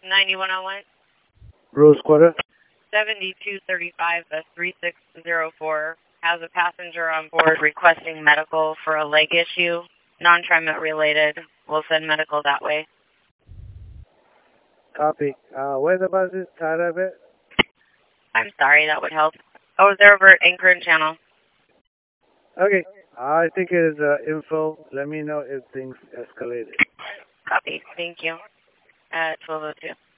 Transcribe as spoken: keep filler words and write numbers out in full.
ninety-one oh one. Rose Quarter. seventy-two thirty-five, uh, three six zero four has a passenger on board requesting medical for a leg issue, non-TriMet related. We'll send medical that way. Copy. Uh, where the bus is? Tired of it? I'm sorry, that would help. Oh, they're over at Anchor Channel. Okay. I think it is uh, info. Let me know if things escalated. Copy. Thank you. At twelve oh two.